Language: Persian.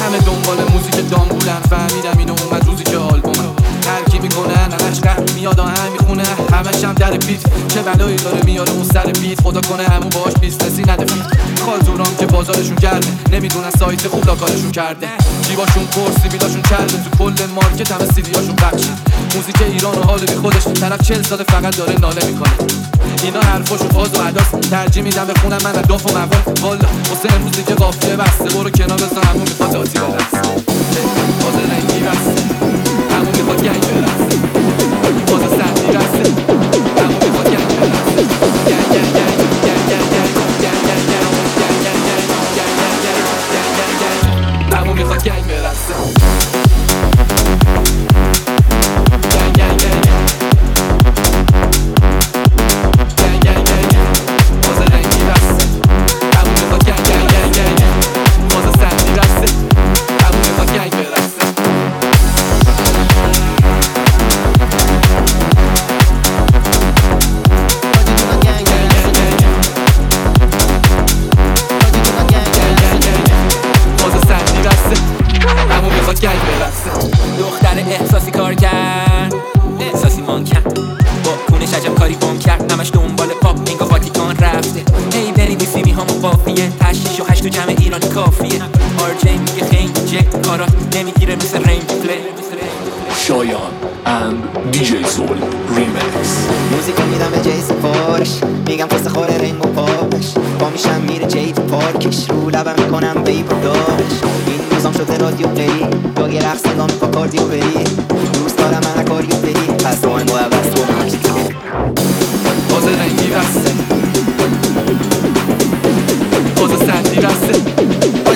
همه دنبال موزیک دامبولن، فهمیدم اینو اومد روزی که آلبومم. هر کی میکنه همش رپ میاد آهنگ میخونه، همش هم در بیت. چه بلایی داره میاره اون سر بیت، خدا کنه همون باهاش بیزنسی نده فیت. خالزورام که بازارشون گرمه، نمیدونن سایت خوب کارشون کرده. جیباشون پر سیبیلاشون کرده، تو کل مارکت همه سیدیاشون بخشه. موزیک ایران و حال بی خودش، طرف 40 سال فقط داره ناله میکنه. اینا حرفاشون فاز و عداست، ترجیح میدم بخونم من داف و موال. والا واسه امروز دیگه قافیه بسته، برو کنار بذار همون میخواد آتی برسه. باز رنگی بسته، همون میخواد گنگ برسه. باز سردی بسته، همون میخواد گنگ برسه. گنگ گنگ گنگ گنگ گنگ گنگ گنگ گنگ گنگ گنگ، همون میخواد گنگ برسه. دختر احساسی کار کرد، احساسی مان کرد، با کونش عجب کاری بام کرد. همش دنبال پاپ انگا واتیکان رفته. هی بری بیسی می همون قافیه، 8 و 8 تو جمع ایرانی کافیه. آرجی میگه خیلی جد کارات نمیگیره مثل رین پلی. شایان and DJ Soul Remix. موزیکو میدم به جیس فارش، میگم پس خوره رین و پاپش. با میشم میره جیت پارکش، رو لبم میکنم بیب دارش. این روزام شده رادیو پلی، با یه رقص نگاه میکن کاردیو بری. دوست دارم من کاریو بری، پس با این با عوض تو مکسی. باز رنگی بسته، باز سردی بسته.